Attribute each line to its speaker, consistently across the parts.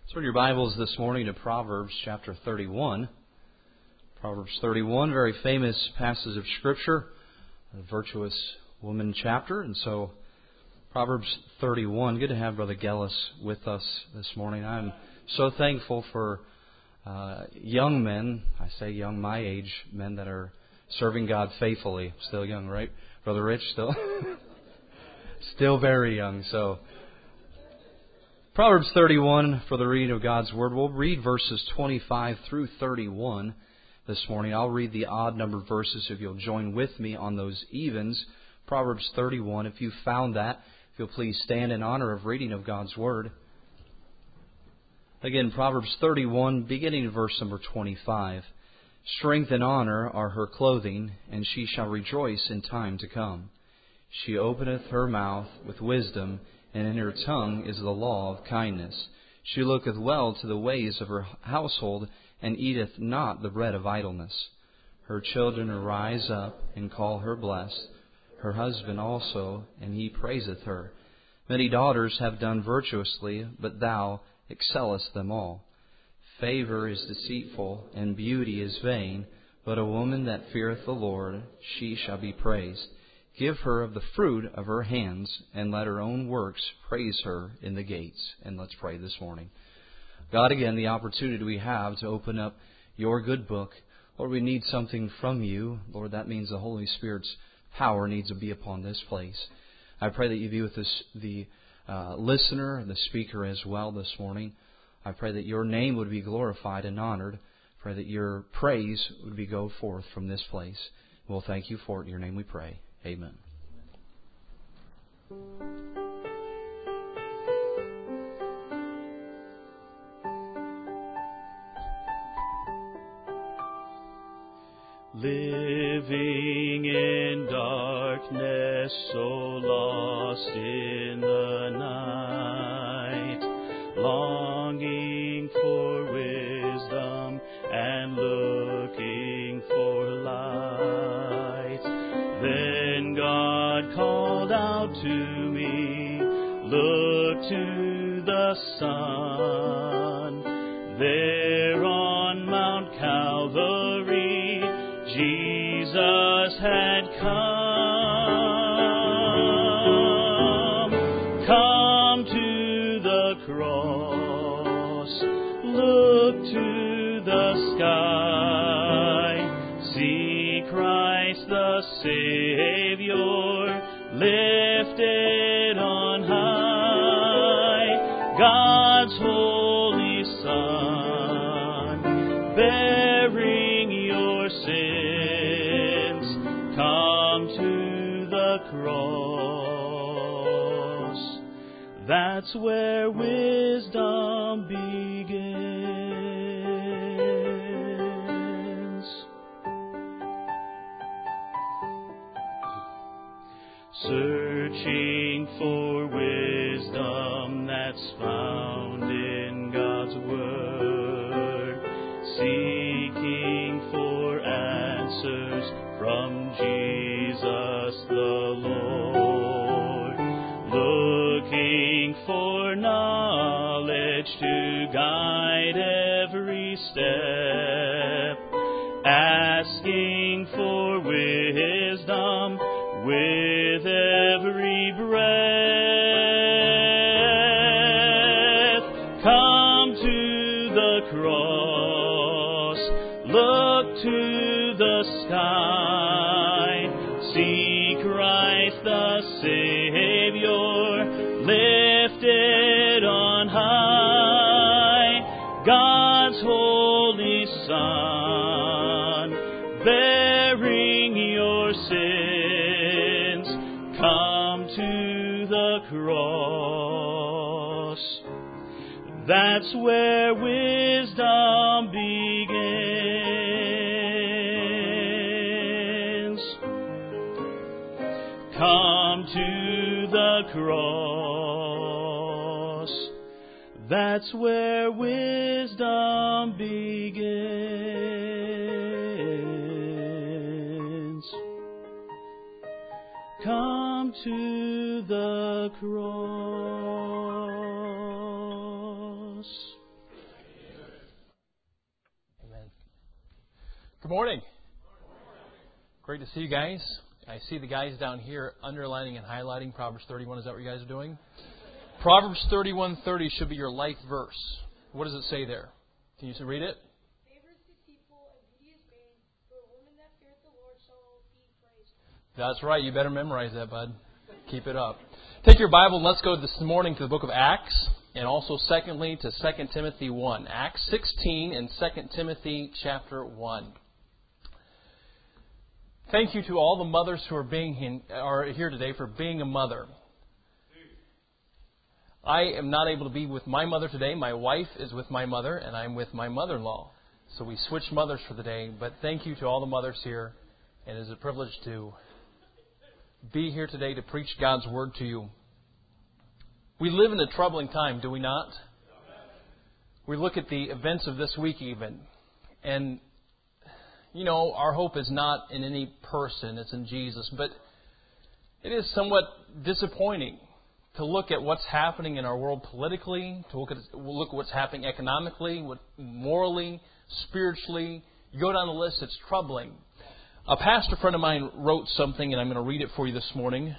Speaker 1: Turn your Bibles this morning to Proverbs chapter 31. Proverbs 31, very famous passage of Scripture, a virtuous woman chapter. And so, Proverbs 31, good to have Brother Gellis with us this morning. I'm so thankful for young men, I say young, my age, men that are serving God faithfully. Still young, right? Brother Rich, still? Still very young, so... Proverbs 31 for the reading of God's Word. We'll read verses 25 through 31 this morning. I'll read the odd numbered verses if you'll join with me on those evens. Proverbs 31, if you found that, if you'll please stand in honor of reading of God's Word. Again, Proverbs 31, beginning in verse number 25. Strength and honor are her clothing, and she shall rejoice in time to come. She openeth her mouth with wisdom, and in her tongue is the law of kindness. She looketh well to the ways of her household, and eateth not the bread of idleness. Her children arise up, and call her blessed, her husband also, and he praiseth her. Many daughters have done virtuously, but thou excellest them all. Favor is deceitful, and beauty is vain, but a woman that feareth the Lord, she shall be praised. Give her of the fruit of her hands, and let her own works praise her in the gates. And let's pray this morning. God, again, the opportunity we have to open up your good book. Lord, we need something from you. Lord, that means the Holy Spirit's power needs to be upon this place. I pray that you be with the listener and the speaker as well this morning. I pray that your name would be glorified and honored. I pray that your praise would be go forth from this place. We'll thank you for it. In your name we pray. Amen.
Speaker 2: Living in darkness, so lost in the night, longing for wisdom and looking for light. Then God called out to me, look to the sun. There on Mount Calvary, Jesus had come. Come to the cross, look to the sky, see Christ the Savior, lifted on high, God's holy Son, bearing your sins, come to the cross. That's where wisdom begins. Searching for wisdom that's found in God's Word, seeking for answers from Jesus the Lord, looking for knowledge to guide every step, asking for wisdom with every breath. Come to the cross, look to the sky, see Christ the Savior, lifted on high, God's holy Son, bearing your sins, come to the cross. That's where wisdom begins. Come to the cross. That's where wisdom begins. Come to the cross.
Speaker 3: Good morning. Great to see you guys. I see the guys down here underlining and highlighting Proverbs 31. Is that what you guys are doing? Proverbs 31:30 should be your life verse. What does it say there? Can you read it?
Speaker 4: Favor is deceitful and beauty is vain, but a woman that feareth the Lord shall be praised.
Speaker 3: That's right. You better memorize that, bud. Keep it up. Take your Bible and let's go this morning to the book of Acts, and also secondly to 2 Timothy 1. Acts 16 and 2 Timothy chapter 1. Thank you to all the mothers who are here today for being a mother. I am not able to be with my mother today. My wife is with my mother, and I'm with my mother-in-law. So we switched mothers for the day. But thank you to all the mothers here. And it is a privilege to be here today to preach God's Word to you. We live in a troubling time, do we not? We look at the events of this week even. And our hope is not in any person, it's in Jesus. But it is somewhat disappointing to look at what's happening in our world politically, to look at what's happening economically, morally, spiritually. You go down the list, it's troubling. A pastor friend of mine wrote something, and I'm going to read it for you this morning.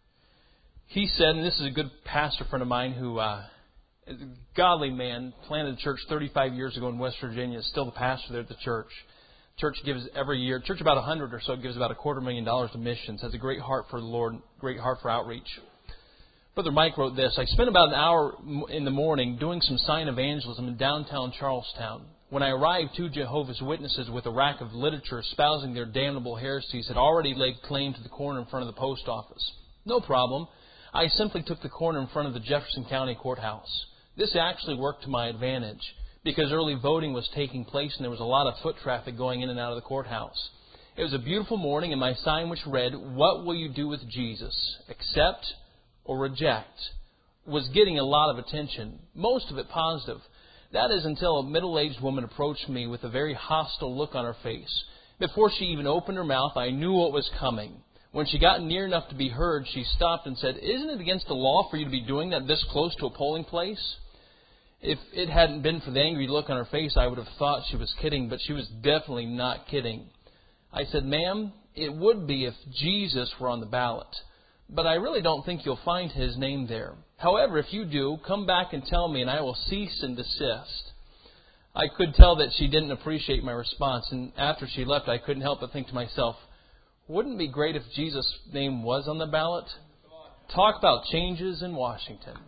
Speaker 3: He said, and this is a good pastor friend of mine who, a godly man, planted a church 35 years ago in West Virginia, is still the pastor there at the church. Church gives every year, church about 100 or so, gives about $250,000 to missions, has a great heart for the Lord, great heart for outreach. Brother Mike wrote this: I spent about an hour in the morning doing some sign evangelism in downtown Charlestown. When I arrived, 2 Jehovah's Witnesses with a rack of literature espousing their damnable heresies had already laid claim to the corner in front of the post office. No problem. I simply took the corner in front of the Jefferson County Courthouse. This actually worked to my advantage, because early voting was taking place and there was a lot of foot traffic going in and out of the courthouse. It was a beautiful morning, and my sign, which read, "What will you do with Jesus? Accept or reject?" was getting a lot of attention, most of it positive. That is until a middle-aged woman approached me with a very hostile look on her face. Before she even opened her mouth, I knew what was coming. When she got near enough to be heard, she stopped and said, "Isn't it against the law for you to be doing that this close to a polling place?" If it hadn't been for the angry look on her face, I would have thought she was kidding, but she was definitely not kidding. I said, "Ma'am, it would be if Jesus were on the ballot, but I really don't think you'll find His name there. However, if you do, come back and tell me, and I will cease and desist." I could tell that she didn't appreciate my response, and after she left, I couldn't help but think to myself, wouldn't it be great if Jesus' name was on the ballot? Talk about changes in Washington.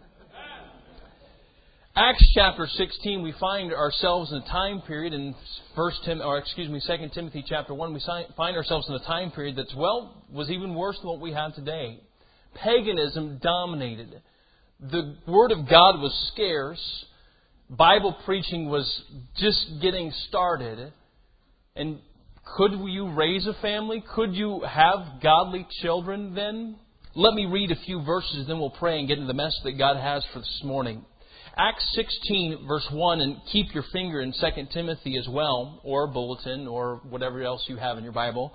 Speaker 3: Acts chapter 16, we find ourselves in a time period in 2 Timothy chapter 1, we find ourselves in a time period that, was even worse than what we have today. Paganism dominated. The Word of God was scarce. Bible preaching was just getting started. And could you raise a family? Could you have godly children then? Let me read a few verses, then we'll pray and get into the message that God has for this morning. Acts 16, verse 1, and keep your finger in 2 Timothy as well, or bulletin, or whatever else you have in your Bible.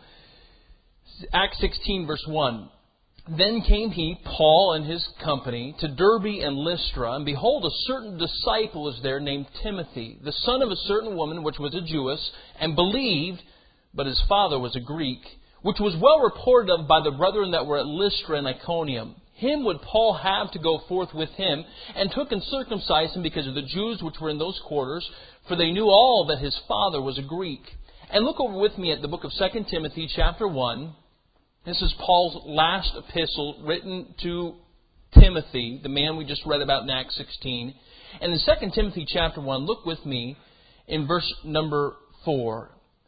Speaker 3: Acts 16, verse 1. Then came he, Paul and his company, to Derbe and Lystra, and behold, a certain disciple was there named Timothy, the son of a certain woman which was a Jewess, and believed, but his father was a Greek, which was well reported of by the brethren that were at Lystra and Iconium. Him would Paul have to go forth with him, and took and circumcised him because of the Jews which were in those quarters, for they knew all that his father was a Greek. And look over with me at the book of 2 Timothy chapter 1. This is Paul's last epistle written to Timothy, the man we just read about in Acts 16. And in 2 Timothy chapter 1, look with me in verse number 4.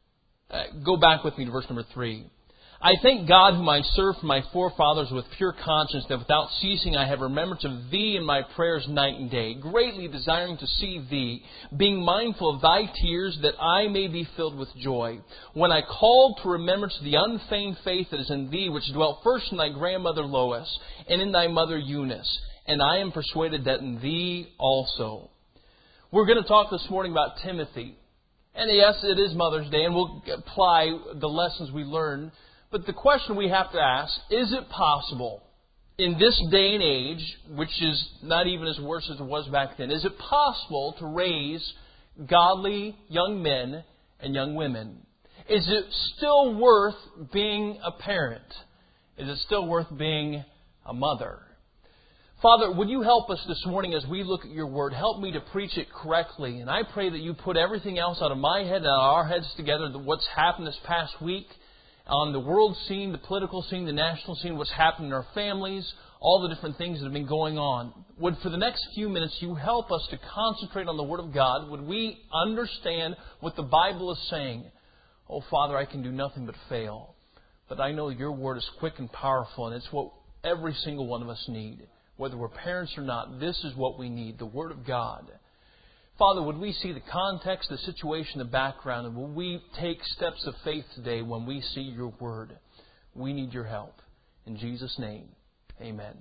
Speaker 3: Go back with me to verse number 3. I thank God whom I serve from my forefathers with pure conscience, that without ceasing I have remembrance of thee in my prayers night and day, greatly desiring to see thee, being mindful of thy tears, that I may be filled with joy. When I called to remembrance the unfeigned faith that is in thee, which dwelt first in thy grandmother Lois, and in thy mother Eunice, and I am persuaded that in thee also. We're going to talk this morning about Timothy. And yes, it is Mother's Day, and we'll apply the lessons we learned. But the question we have to ask, is it possible in this day and age, which is not even as worse as it was back then, is it possible to raise godly young men and young women? Is it still worth being a parent? Is it still worth being a mother? Father, would you help us this morning as we look at your word? Help me to preach it correctly. And I pray that you put everything else out of my head and out of our heads together, what's happened this past week on the world scene, the political scene, the national scene, what's happened in our families, all the different things that have been going on. Would for the next few minutes you help us to concentrate on the Word of God? Would we understand what the Bible is saying? Oh, Father, I can do nothing but fail. But I know your Word is quick and powerful, and it's what every single one of us need. Whether we're parents or not, this is what we need, the Word of God. Father, would we see the context, the situation, the background, and would we take steps of faith today when we see your Word? We need your help. In Jesus' name, amen.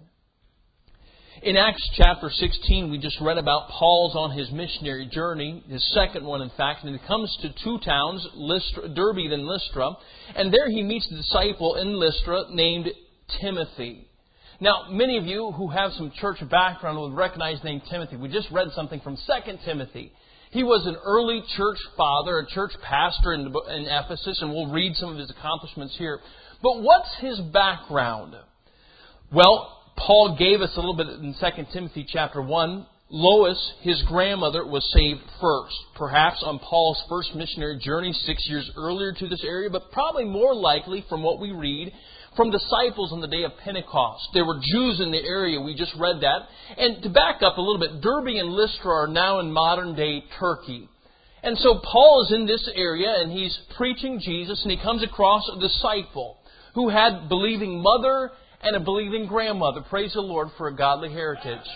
Speaker 3: In Acts chapter 16, we just read about Paul's on his missionary journey, his second one in fact, and he comes to two towns, Derbe and Lystra, and there he meets a disciple in Lystra named Timothy. Now, many of you who have some church background would recognize the name Timothy. We just read something from 2 Timothy. He was an early church father, a church pastor in Ephesus, and we'll read some of his accomplishments here. But what's his background? Well, Paul gave us a little bit in 2 Timothy chapter 1. Lois, his grandmother, was saved first. Perhaps on Paul's first missionary journey 6 years earlier to this area, but probably more likely from what we read from disciples on the day of Pentecost. There were Jews in the area, we just read that. And to back up a little bit, Derbe and Lystra are now in modern-day Turkey. And so Paul is in this area, and he's preaching Jesus, and he comes across a disciple who had a believing mother and a believing grandmother. Praise the Lord for a godly heritage.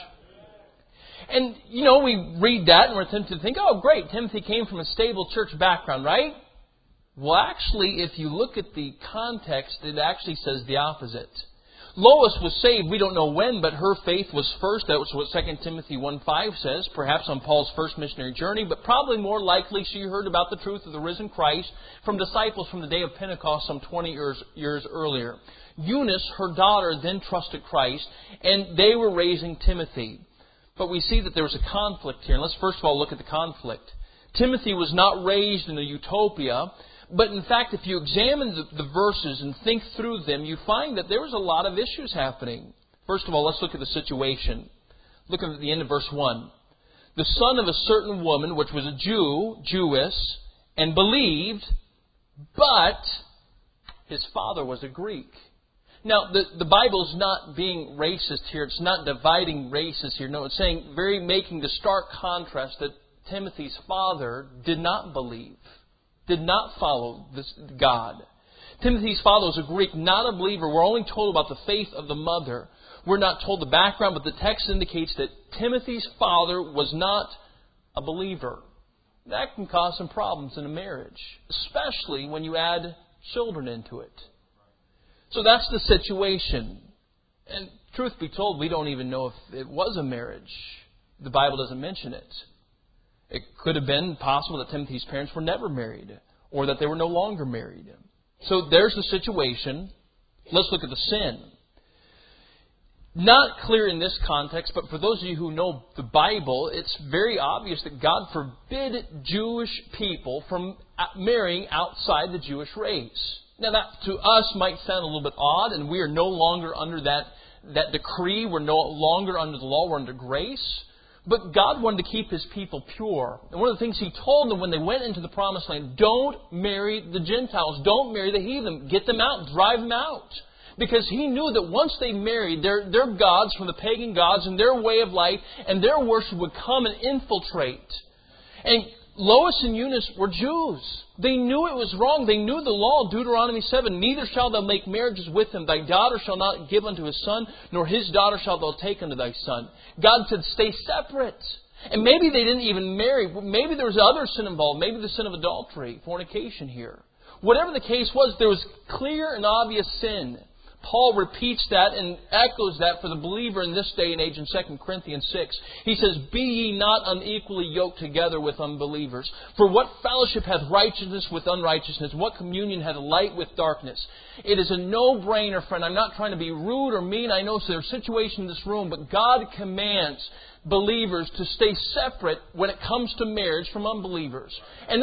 Speaker 3: And, we read that, and we're tempted to think, oh, great, Timothy came from a stable church background, right? Well, actually, if you look at the context, it actually says the opposite. Lois was saved, we don't know when, but her faith was first. That was what 2 Timothy 1:5 says, perhaps on Paul's first missionary journey, but probably more likely she heard about the truth of the risen Christ from disciples from the day of Pentecost some 20 years earlier. Eunice, her daughter, then trusted Christ, and they were raising Timothy. But we see that there was a conflict here. And let's first of all look at the conflict. Timothy was not raised in a utopia. But in fact, if you examine the verses and think through them, you find that there was a lot of issues happening. First of all, let's look at the situation. Look at the end of verse 1. The son of a certain woman, which was a Jewess, and believed, but his father was a Greek. Now, the Bible is not being racist here. It's not dividing races here. No, it's saying, making the stark contrast that Timothy's father did not believe. Did not follow God. Timothy's father was a Greek, not a believer. We're only told about the faith of the mother. We're not told the background, but the text indicates that Timothy's father was not a believer. That can cause some problems in a marriage, especially when you add children into it. So that's the situation. And truth be told, we don't even know if it was a marriage. The Bible doesn't mention it. It could have been possible that Timothy's parents were never married, or that they were no longer married. So there's the situation. Let's look at the sin. Not clear in this context, but for those of you who know the Bible, it's very obvious that God forbid Jewish people from marrying outside the Jewish race. Now that to us might sound a little bit odd, and we are no longer under that decree. We're no longer under the law. We're under grace. But God wanted to keep His people pure. And one of the things He told them when they went into the Promised Land, don't marry the Gentiles. Don't marry the heathen. Get them out. Drive them out. Because He knew that once they married, their gods from the pagan gods and their way of life and their worship would come and infiltrate. And Lois and Eunice were Jews. They knew it was wrong. They knew the law, Deuteronomy 7. Neither shalt thou make marriages with him. Thy daughter shall not give unto his son, nor his daughter shalt thou take unto thy son. God said, stay separate. And maybe they didn't even marry. Maybe there was other sin involved. Maybe the sin of adultery, fornication here. Whatever the case was, there was clear and obvious sin. Paul repeats that and echoes that for the believer in this day and age in 2 Corinthians 6. He says, be ye not unequally yoked together with unbelievers. For what fellowship hath righteousness with unrighteousness? What communion hath light with darkness? It is a no-brainer, friend. I'm not trying to be rude or mean. I know there's a situation in this room, but God commands believers to stay separate when it comes to marriage from unbelievers. And that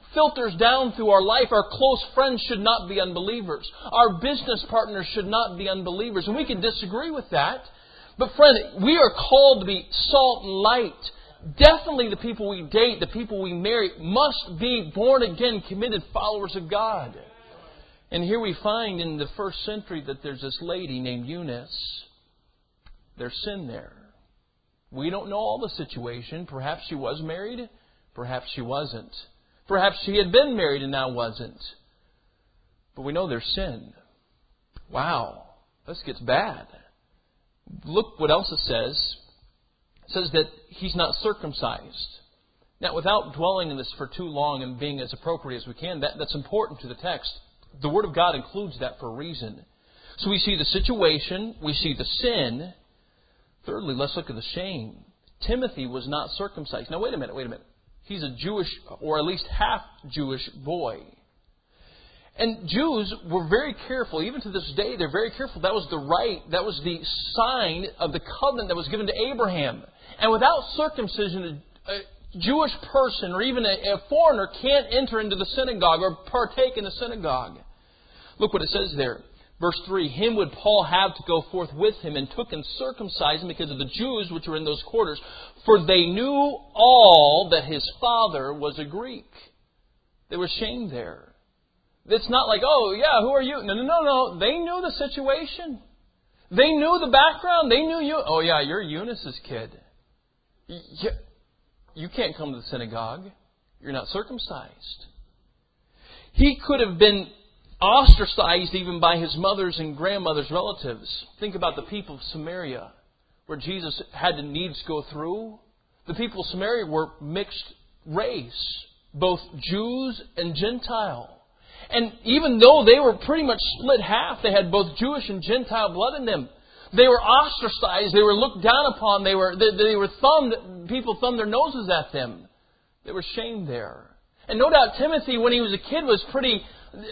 Speaker 3: filters down through our life. Our close friends should not be unbelievers. Our business partners should not be unbelievers. And we can disagree with that. But friend, we are called to be salt and light. Definitely the people we date, the people we marry, must be born again, committed followers of God. And here we find in the first century that there's this lady named Eunice. There's sin there. We don't know all the situation. Perhaps she was married. Perhaps she wasn't. Perhaps she had been married and now wasn't. But we know there's sin. Wow, this gets bad. Look what else it says. It says that he's not circumcised. Now, without dwelling on this for too long and being as appropriate as we can, that's important to the text. The Word of God includes that for a reason. So we see the situation, we see the sin. Thirdly, let's look at the shame. Timothy was not circumcised. Now, wait a minute. He's a Jewish, or at least half-Jewish boy. And Jews were very careful. Even to this day, they're very careful. That was the rite, that was the sign of the covenant that was given to Abraham. And without circumcision, a Jewish person or even a foreigner can't enter into the synagogue or partake in the synagogue. Look what it says there. Verse 3, him would Paul have to go forth with him, and took and circumcised him because of the Jews which were in those quarters. For they knew all that his father was a Greek. There was shame there. It's not like, oh, yeah, who are you? No. They knew the situation. They knew the background. They knew you. Oh, yeah, you're Eunice's kid. You can't come to the synagogue. You're not circumcised. He could have been ostracized even by his mother's and grandmother's relatives. Think about the people of Samaria, where Jesus had to needs go through. The people of Samaria were mixed race, both Jews and Gentile. And even though they were pretty much split half, they had both Jewish and Gentile blood in them. They were ostracized. They were looked down upon. They were thumbed. People thumbed their noses at them. They were shamed there. And no doubt Timothy, when he was a kid, was pretty,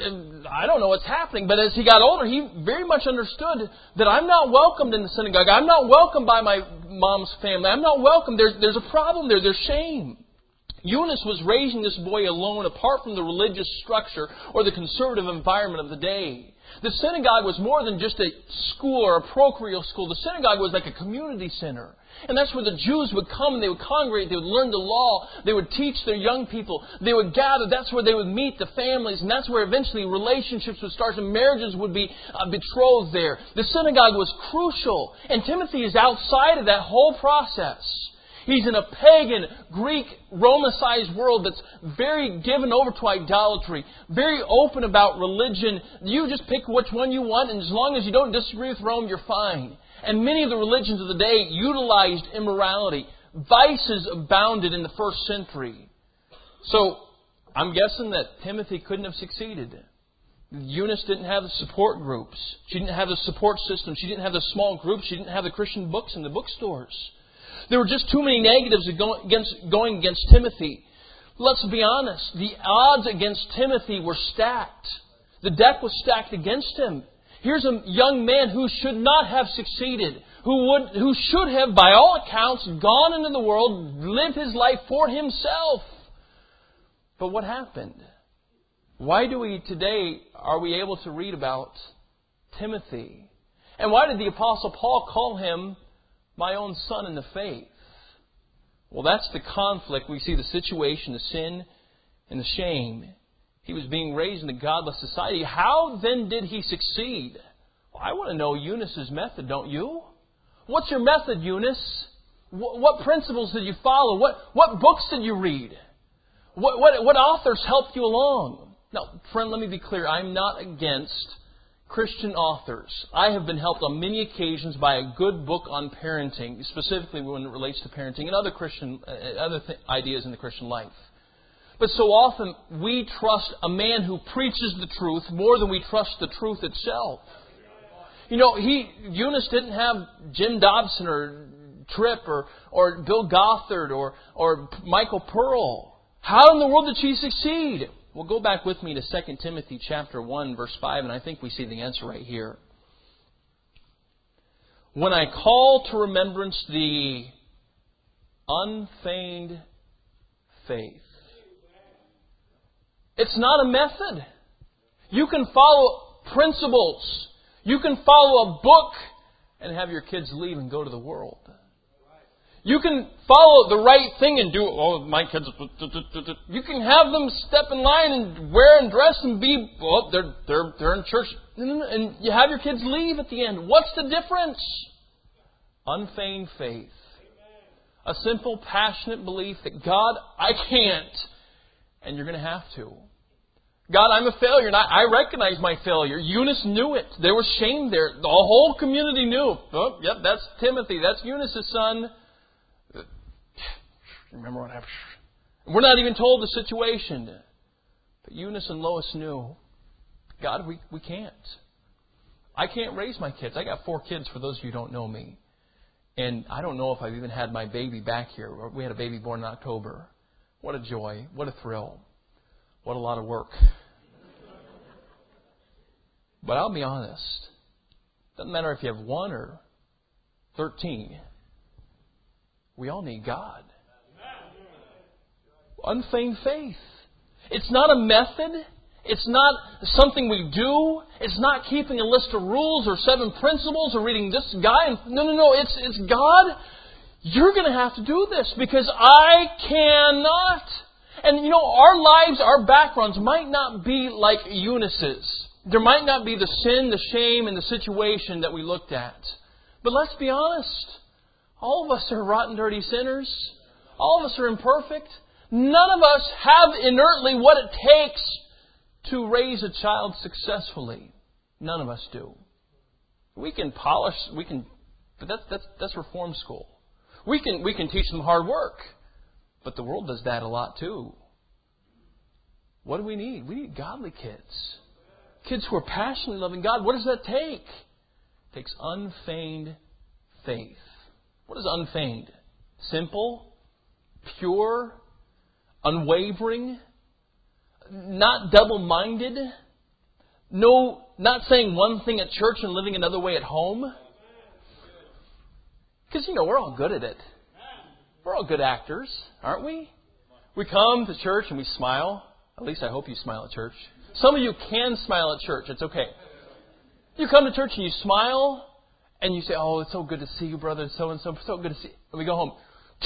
Speaker 3: I don't know what's happening. But as he got older, he very much understood that I'm not welcomed in the synagogue. I'm not welcomed by my mom's family. I'm not welcomed. There's a problem there. There's shame. Eunice was raising this boy alone, apart from the religious structure or the conservative environment of the day. The synagogue was more than just a school or a parochial school. The synagogue was like a community center. And that's where the Jews would come and they would congregate. They would learn the law. They would teach their young people. They would gather. That's where they would meet the families. And that's where eventually relationships would start and marriages would be betrothed there. The synagogue was crucial. And Timothy is outside of that whole process. He's in a pagan, Greek, Romanicized world that's very given over to idolatry, very open about religion. You just pick which one you want, and as long as you don't disagree with Rome, you're fine. And many of the religions of the day utilized immorality. Vices abounded in the first century. So, I'm guessing that Timothy couldn't have succeeded. Eunice didn't have the support groups. She didn't have the support system. She didn't have the small groups. She didn't have the Christian books in the bookstores. There were just too many negatives going against Timothy. Let's be honest. The odds against Timothy were stacked. The deck was stacked against him. Here's a young man who should not have succeeded. Who should have, by all accounts, gone into the world, lived his life for himself. But what happened? Why are we able to read about Timothy? And why did the Apostle Paul call him my own son in the faith? Well, that's the conflict. We see the situation, the sin, and the shame. He was being raised in a godless society. How then did he succeed? Well, I want to know Eunice's method, don't you? What's your method, Eunice? What principles did you follow? What books did you read? What authors helped you along? Now, friend, let me be clear. I'm not against Christian authors. I have been helped on many occasions by a good book on parenting, specifically when it relates to parenting and other ideas in the Christian life. But so often we trust a man who preaches the truth more than we trust the truth itself. You know, Eunice didn't have Jim Dobson or Tripp or Bill Gothard or Michael Pearl. How in the world did she succeed? Well, go back with me to 2 Timothy chapter 1, verse 5, and I think we see the answer right here. When I call to remembrance the unfeigned faith. It's not a method. You can follow principles. You can follow a book and have your kids leave and go to the world. You can follow the right thing and do, my kids, you can have them step in line and wear and dress and be, they're in church. And you have your kids leave at the end. What's the difference? Unfeigned faith. A simple, passionate belief that, God, I can't. And you're going to have to. God, I'm a failure, and I recognize my failure. Eunice knew it. There was shame there. The whole community knew. Oh, yep, that's Timothy. That's Eunice's son. Remember what happened? We're not even told the situation. But Eunice and Lois knew. God, we can't. I can't raise my kids. I got 4 kids, for those of you who don't know me. And I don't know if I've even had my baby back here. We had a baby born in October. What a joy. What a thrill. What a lot of work. But I'll be honest. Doesn't matter if you have 1 or 13. We all need God. Unfeigned faith. It's not a method. It's not something we do. It's not keeping a list of rules or 7 principles or reading this guy. No. It's God. You're going to have to do this because I cannot. And our lives, our backgrounds might not be like Eunice's. There might not be the sin, the shame, and the situation that we looked at. But let's be honest. All of us are rotten, dirty sinners. All of us are imperfect. None of us have inertly what it takes to raise a child successfully. None of us do. We can polish, but that's reform school. We can teach them hard work, but the world does that a lot too. What do we need? We need godly kids. Kids who are passionately loving God. What does that take? It takes unfeigned faith. What is unfeigned? Simple, pure, unwavering, not double-minded, not saying one thing at church and living another way at home. Because, we're all good at it. We're all good actors, aren't we? We come to church and we smile. At least I hope you smile at church. Some of you can smile at church. It's okay. You come to church and you smile and you say, oh, it's so good to see you, brother. So-and-so, so good to see you. And we go home.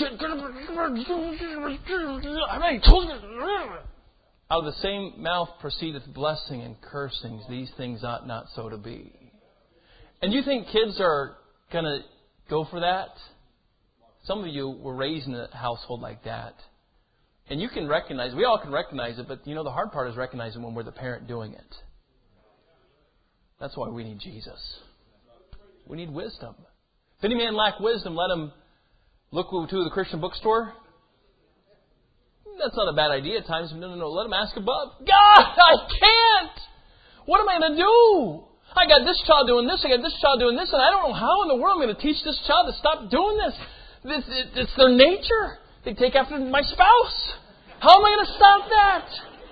Speaker 3: Out of the same mouth proceedeth blessing and cursings. These things ought not so to be. And you think kids are going to go for that? Some of you were raised in a household like that. And you can recognize, we all can recognize it, but the hard part is recognizing when we're the parent doing it. That's why we need Jesus. We need wisdom. If any man lack wisdom, let him look to the Christian bookstore. That's not a bad idea at times. No. Let him ask above. God, I can't. What am I going to do? I got this child doing this. I got this child doing this. And I don't know how in the world I'm going to teach this child to stop doing this. It's their nature. They take after my spouse. How am I going to stop that?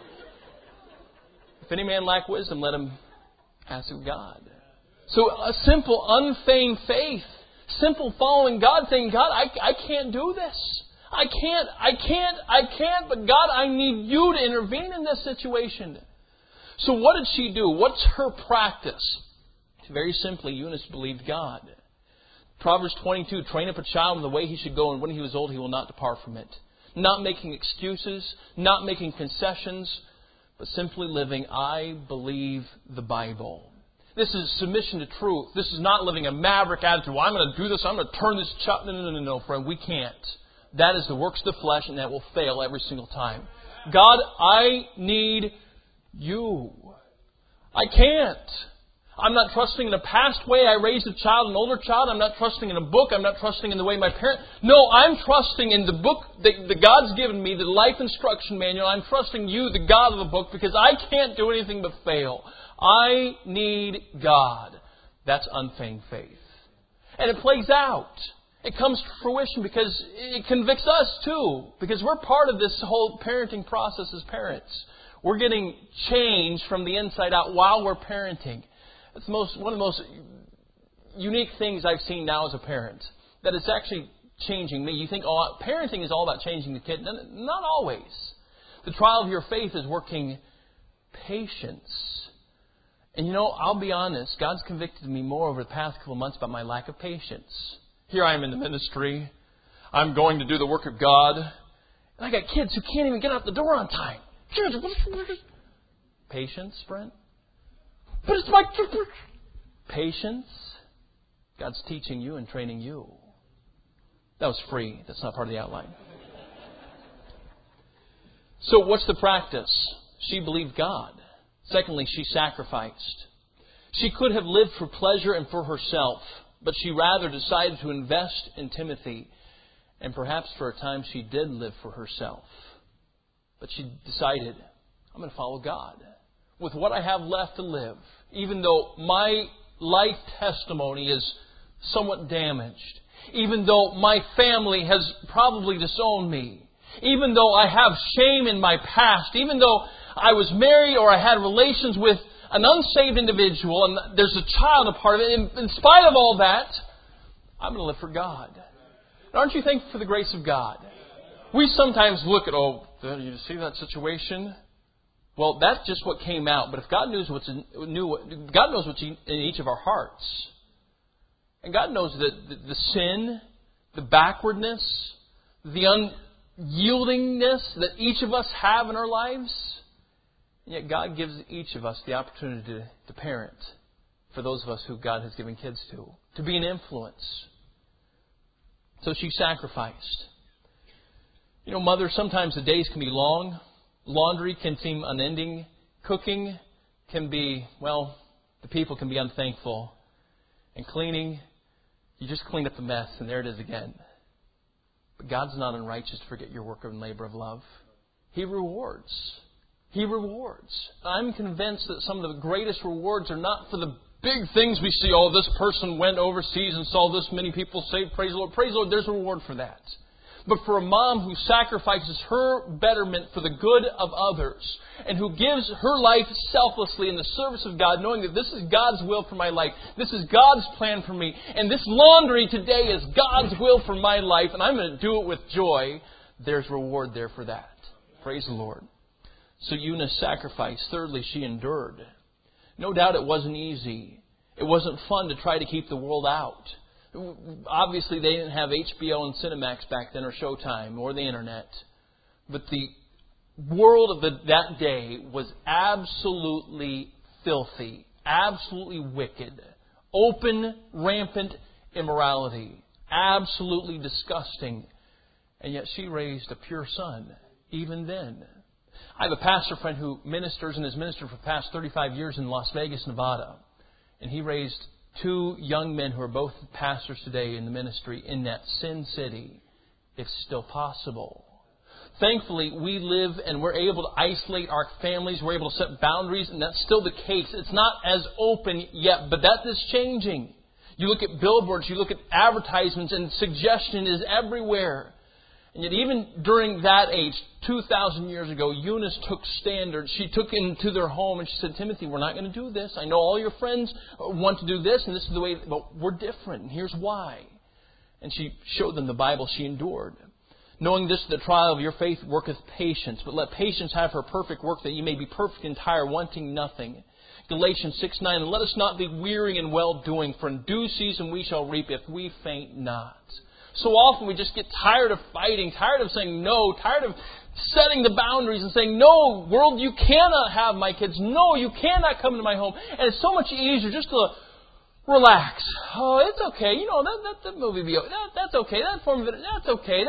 Speaker 3: If any man lack wisdom, let him ask of God. So a simple, unfeigned faith. Simple following God, saying, God, I can't do this. I can't, but God, I need you to intervene in this situation. So what did she do? What's her practice? Very simply, Eunice believed God. Proverbs 22, train up a child in the way he should go, and when he was old, he will not depart from it. Not making excuses, not making concessions, but simply living, I believe the Bible. This is submission to truth. This is not living a maverick attitude. Well, I'm going to do this. I'm going to turn this child. No, friend. We can't. That is the works of the flesh, and that will fail every single time. God, I need you. I can't. I'm not trusting in a past way I raised a child, an older child. I'm not trusting in a book. I'm not trusting in the way my parents... No, I'm trusting in the book that God's given me, the life instruction manual. I'm trusting you, the God of the book, because I can't do anything but fail. I need God. That's unfeigned faith. And it plays out. It comes to fruition because it convicts us too. Because we're part of this whole parenting process as parents. We're getting changed from the inside out while we're parenting. It's one of the most unique things I've seen now as a parent. That it's actually changing me. You think, parenting is all about changing the kid. Not always. The trial of your faith is working patience. And I'll be honest, God's convicted me more over the past couple of months about my lack of patience. Here I am in the ministry. I'm going to do the work of God. And I got kids who can't even get out the door on time. Patience, Brent? But it's my... Patience. God's teaching you and training you. That was free. That's not part of the outline. So what's the practice? She believed God. Secondly, she sacrificed. She could have lived for pleasure and for herself, but she rather decided to invest in Timothy. And perhaps for a time she did live for herself. But she decided, I'm going to follow God. With what I have left to live, even though my life testimony is somewhat damaged, even though my family has probably disowned me, even though I have shame in my past, even though I was married or I had relations with an unsaved individual and there's a child a part of it, in spite of all that, I'm going to live for God. Aren't you thankful for the grace of God? We sometimes look at, you see that situation? Well, that's just what came out. But if God knows God knows what's in each of our hearts. And God knows that the sin, the backwardness, the unyieldingness that each of us have in our lives. And yet God gives each of us the opportunity to parent for those of us who God has given kids to be an influence. So she sacrificed. Mother, sometimes the days can be long. Laundry can seem unending. Cooking can be, the people can be unthankful. And cleaning, you just clean up the mess and there it is again. But God's not unrighteous to forget your work and labor of love. He rewards. He rewards. I'm convinced that some of the greatest rewards are not for the big things we see. This person went overseas and saw this many people saved. Praise the Lord. Praise the Lord. There's a reward for that. But for a mom who sacrifices her betterment for the good of others and who gives her life selflessly in the service of God, knowing that this is God's will for my life, this is God's plan for me, and this laundry today is God's will for my life, and I'm going to do it with joy, there's reward there for that. Praise the Lord. So Eunice sacrificed. Thirdly, she endured. No doubt it wasn't easy. It wasn't fun to try to keep the world out. Obviously, they didn't have HBO and Cinemax back then, or Showtime, or the Internet. But the world of that day was absolutely filthy, absolutely wicked, open, rampant immorality, absolutely disgusting. And yet she raised a pure son, even then. I have a pastor friend who ministers and has ministered for the past 35 years in Las Vegas, Nevada. And he raised two young men who are both pastors today in the ministry in that sin city. It's still possible. Thankfully, we live and we're able to isolate our families. We're able to set boundaries, and that's still the case. It's not as open yet, but that is changing. You look at billboards, you look at advertisements, and suggestion is everywhere. And yet even during that age, 2,000 years ago, Eunice took standards. She took into their home and she said, Timothy, we're not going to do this. I know all your friends want to do this, and this is the way, but we're different, and here's why. And she showed them the Bible. She endured. Knowing this, the trial of your faith worketh patience, but let patience have her perfect work, that ye may be perfect and entire, wanting nothing. Galatians 6:9, and let us not be weary in well-doing, for in due season we shall reap if we faint not. So often we just get tired of fighting, tired of saying no, tired of setting the boundaries and saying, no, world, you cannot have my kids. No, you cannot come into my home. And it's so much easier just to relax. Oh, it's okay. That movie, that's okay. That form of it, that's okay.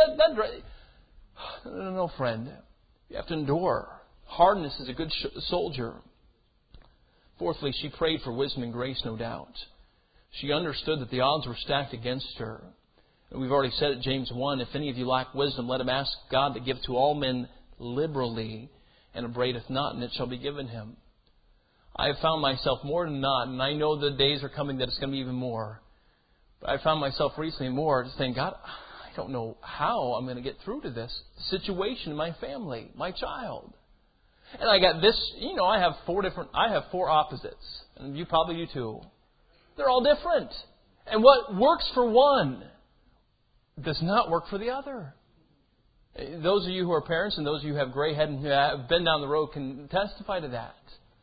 Speaker 3: No, friend. You have to endure. Hardness is a good soldier. Fourthly, she prayed for wisdom and grace, no doubt. She understood that the odds were stacked against her. We've already said it, James 1, if any of you lack wisdom, let him ask God to give to all men liberally, and upbraideth not, and it shall be given him. I have found myself more than not, and I know the days are coming that it's going to be even more, but I found myself recently more saying, God, I don't know how I'm going to get through to this situation in my family, my child. And I got this, I have four opposites, and you probably do too. They're all different. And what works for one does not work for the other. Those of you who are parents and those of you who have gray head and who have been down the road can testify to that.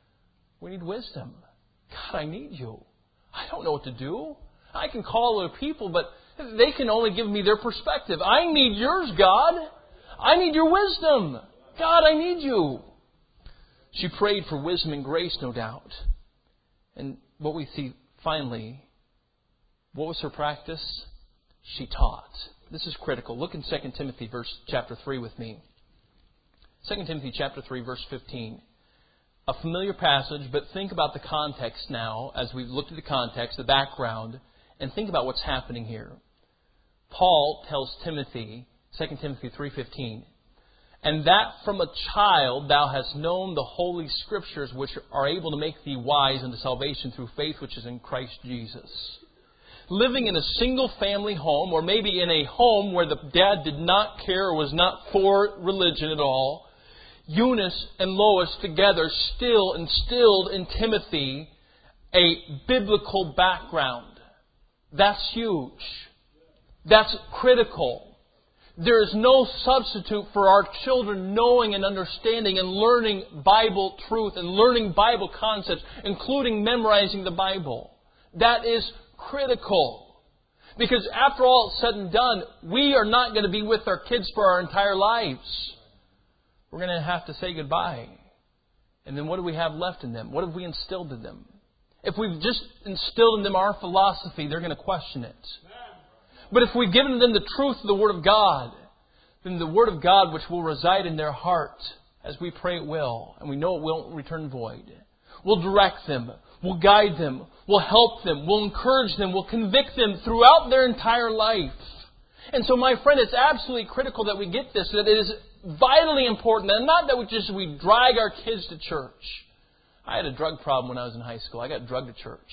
Speaker 3: We need wisdom. God, I need you. I don't know what to do. I can call other people, but they can only give me their perspective. I need yours, God. I need your wisdom. God, I need you. She prayed for wisdom and grace, no doubt. And what we see finally, what was her practice? She taught. This is critical. Look in 2 Timothy chapter 3 with me. 2 Timothy chapter 3, verse 15. A familiar passage, but think about the context now as we've looked at the context, the background, and think about what's happening here. Paul tells Timothy, 2 Timothy 3:15, and that from a child thou hast known the holy Scriptures, which are able to make thee wise unto salvation through faith which is in Christ Jesus. Living in a single family home, or maybe in a home where the dad did not care or was not for religion at all, Eunice and Lois together still instilled in Timothy a biblical background. That's huge. That's critical. There is no substitute for our children knowing and understanding and learning Bible truth and learning Bible concepts, including memorizing the Bible. That is critical. Because after all is said and done, we are not going to be with our kids for our entire lives. We're going to have to say goodbye. And then what do we have left in them? What have we instilled in them? If we've just instilled in them our philosophy, they're going to question it. But if we've given them the truth of the Word of God, then the Word of God which will reside in their heart, as we pray it will, and we know it won't return void, will direct them, will guide them, will help them, will encourage them, will convict them throughout their entire life. And so, my friend, it's absolutely critical that we get this, that it is vitally important, and not that we drag our kids to church. I had a drug problem when I was in high school. I got drugged to church.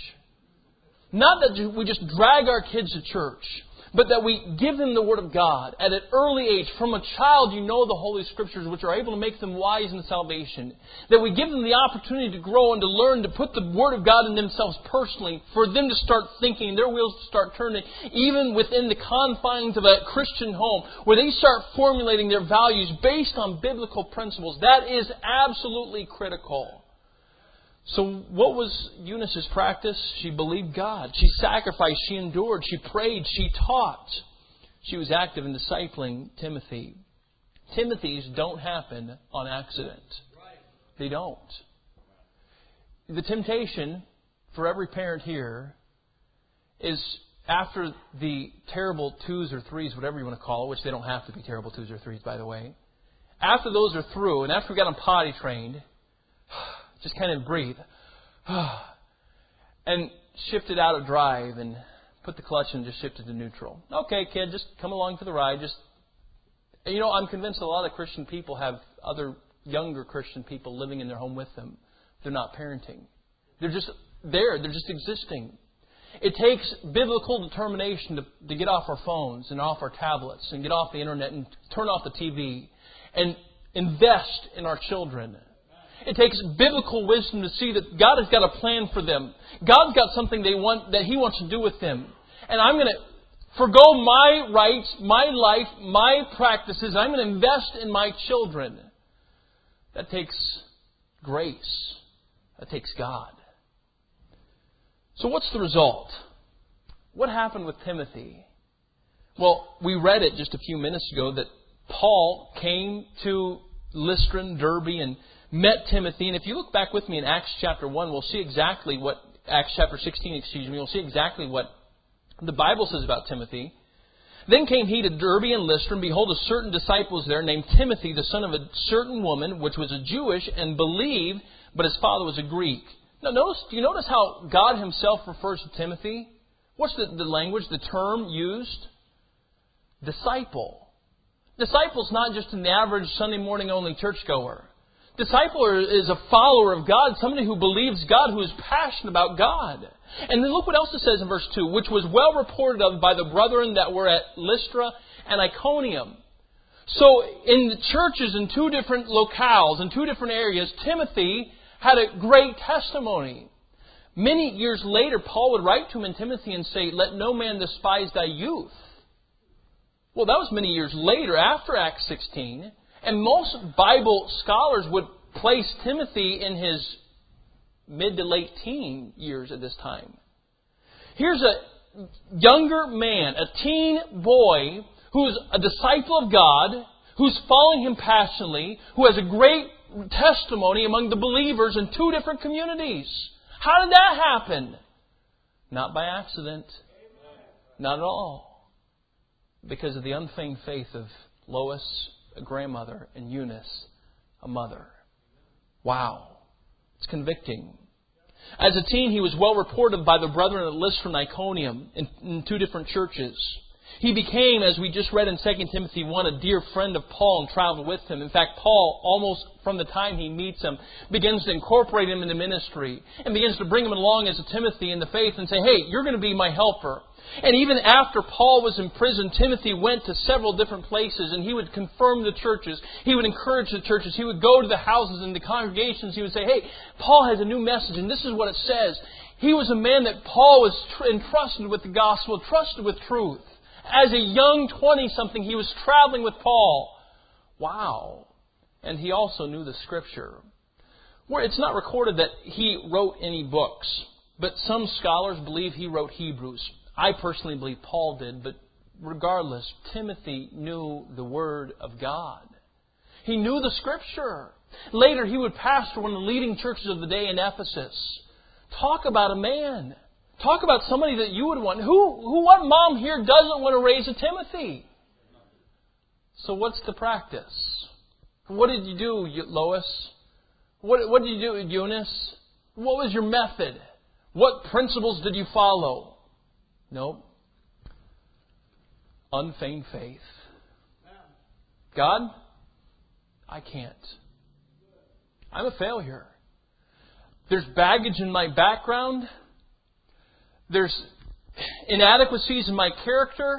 Speaker 3: Not that we just drag our kids to church, but that we give them the Word of God at an early age. From a child, you know the Holy Scriptures, which are able to make them wise in salvation. That we give them the opportunity to grow and to learn, to put the Word of God in themselves personally, for them to start thinking, their wheels to start turning, even within the confines of a Christian home, where they start formulating their values based on biblical principles. That is absolutely critical. So what was Eunice's practice? She believed God. She sacrificed. She endured. She prayed. She taught. She was active in discipling Timothy. Timothy's don't happen on accident. They don't. The temptation for every parent here is after the terrible 2s or 3s, whatever you want to call it, which they don't have to be terrible 2s or 3s, by the way. After those are through, and after we got them potty trained, just kind of breathe. And shift it out of drive and put the clutch and just shift it to neutral. Okay, kid, just come along for the ride. I'm convinced a lot of Christian people have other younger Christian people living in their home with them. They're not parenting. They're just there. They're just existing. It takes biblical determination to get off our phones and off our tablets and get off the internet and turn off the TV and invest in our children. It takes biblical wisdom to see that God has got a plan for them. God's got something that He wants to do with them. And I'm going to forgo my rights, my life, my practices. I'm going to invest in my children. That takes grace. That takes God. So what's the result? What happened with Timothy? Well, we read it just a few minutes ago that Paul came to Lystra, Derbe, and met Timothy. And if you look back with me in Acts chapter 1, we'll see exactly what, Acts chapter 16, we'll see exactly what the Bible says about Timothy. Then came he to Derbe and Lystra, and behold, a certain disciple was there named Timothy, the son of a certain woman, which was a Jewish, and believed, but his father was a Greek. Now, do you notice how God Himself refers to Timothy? What's the language, the term used? Disciple. Disciple's not just an average Sunday morning only churchgoer. Disciple is a follower of God, somebody who believes God, who is passionate about God. And then look what else it says in verse 2, which was well reported of by the brethren that were at Lystra and Iconium. So in the churches in two different locales, in two different areas, Timothy had a great testimony. Many years later, Paul would write to him in Timothy and say, let no man despise thy youth. Well, that was many years later, after Acts 16. And most Bible scholars would place Timothy in his mid to late teen years at this time. Here's a younger man, a teen boy, who's a disciple of God, who's following Him passionately, who has a great testimony among the believers in 2 different communities. How did that happen? Not by accident. Not at all. Because of the unfeigned faith of Lois, a grandmother, and Eunice, a mother. Wow. It's convicting. As a teen, he was well reported by the brethren at Lystra and Iconium in 2 different churches. He became, as we just read in 2 Timothy 1, a dear friend of Paul and traveled with him. In fact, Paul, almost from the time he meets him, begins to incorporate him into ministry and begins to bring him along as a Timothy in the faith and say, hey, you're going to be my helper. And even after Paul was in prison, Timothy went to several different places and he would confirm the churches. He would encourage the churches. He would go to the houses and the congregations. He would say, hey, Paul has a new message and this is what it says. He was a man that Paul was entrusted with the gospel, trusted with truth. As a young 20-something, he was traveling with Paul. Wow. And he also knew the Scripture. Where it's not recorded that he wrote any books, but some scholars believe he wrote Hebrews. I personally believe Paul did, but regardless, Timothy knew the Word of God. He knew the Scripture. Later, he would pastor one of the leading churches of the day in Ephesus. Talk about a man. Talk about somebody that you would want. What mom here doesn't want to raise a Timothy? So what's the practice? What did you do, Lois? What did you do, Eunice? What was your method? What principles did you follow? Nope. Unfeigned faith. God, I can't. I'm a failure. There's baggage in my background. There's inadequacies in my character.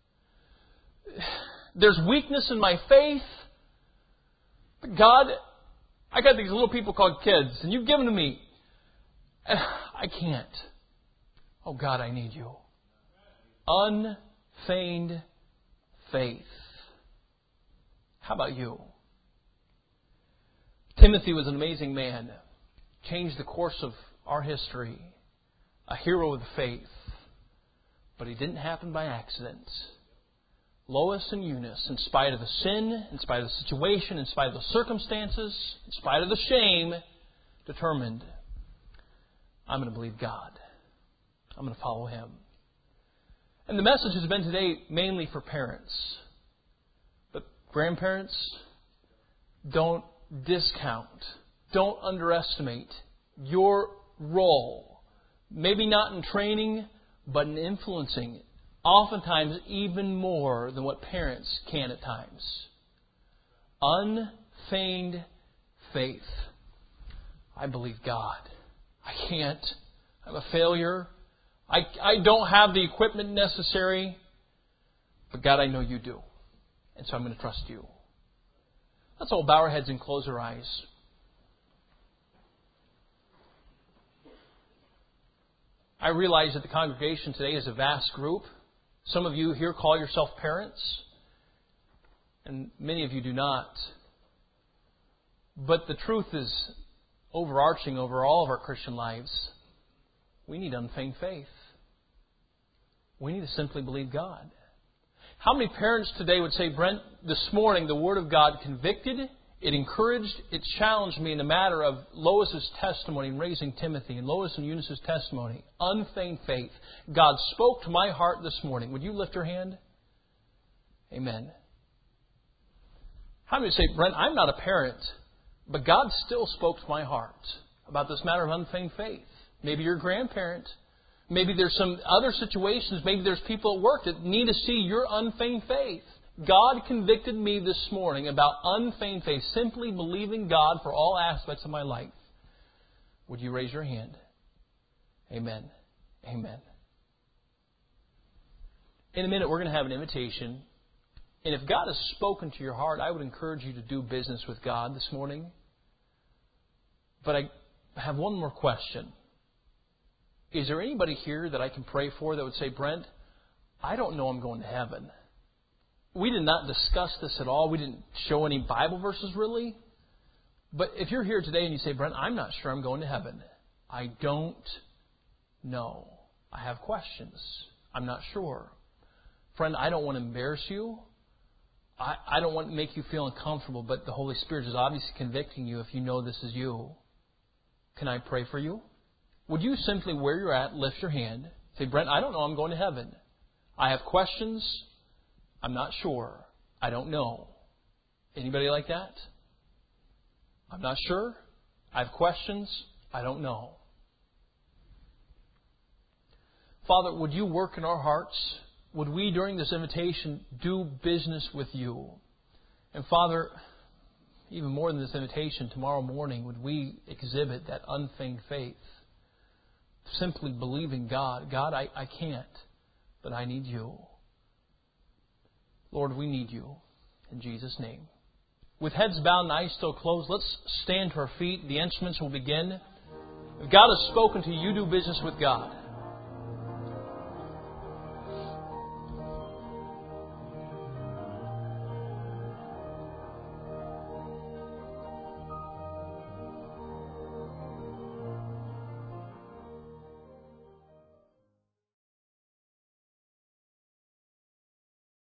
Speaker 3: There's weakness in my faith. But God, I got these little people called kids, and you've given them to me. I can't. Oh God, I need you. Unfeigned faith. How about you? Timothy was an amazing man. Changed the course of our history. A hero of the faith. But he didn't happen by accident. Lois and Eunice, in spite of the sin, in spite of the situation, in spite of the circumstances, in spite of the shame, determined, I'm going to believe God. I'm going to follow Him. And the message has been today mainly for parents. But grandparents, don't discount, don't underestimate your role. Maybe not in training, but in influencing. Oftentimes even more than what parents can at times. Unfeigned faith. I believe God. I can't. I'm a failure. I don't have the equipment necessary. But God, I know you do. And so I'm going to trust you. Let's all bow our heads and close our eyes. I realize that the congregation today is a vast group. Some of you here call yourself parents, and many of you do not. But the truth is overarching over all of our Christian lives. We need unfeigned faith. We need to simply believe God. How many parents today would say, Brent, this morning the Word of God convicted, it encouraged, it challenged me in the matter of Lois's testimony in raising Timothy and Lois and Eunice's testimony. Unfeigned faith. God spoke to my heart this morning. Would you lift your hand? Amen. How many say, Brent, I'm not a parent, but God still spoke to my heart about this matter of unfeigned faith. Maybe you're a grandparent. Maybe there's some other situations. Maybe there's people at work that need to see your unfeigned faith. God convicted me this morning about unfeigned faith, simply believing God for all aspects of my life. Would you raise your hand? Amen. Amen. In a minute, we're going to have an invitation. And if God has spoken to your heart, I would encourage you to do business with God this morning. But I have one more question. Is there anybody here that I can pray for that would say, Brent, I don't know I'm going to heaven, we did not discuss this at all. We didn't show any Bible verses really. But if you're here today and you say, Brent, I'm not sure I'm going to heaven. I don't know. I have questions. I'm not sure. Friend, I don't want to embarrass you. I don't want to make you feel uncomfortable, but the Holy Spirit is obviously convicting you if you know this is you. Can I pray for you? Would you simply, where you're at, lift your hand, say, Brent, I don't know I'm going to heaven. I have questions. I'm not sure. I don't know. Anybody like that? I'm not sure. I have questions. I don't know. Father, would you work in our hearts? Would we, during this invitation, do business with you? And Father, even more than this invitation, tomorrow morning, would we exhibit that unfeigned faith? Simply believing God. God, I can't, but I need you. Lord, we need you. In Jesus' name. With heads bowed and eyes still closed, let's stand to our feet. The instruments will begin. If God has spoken to you, do business with God.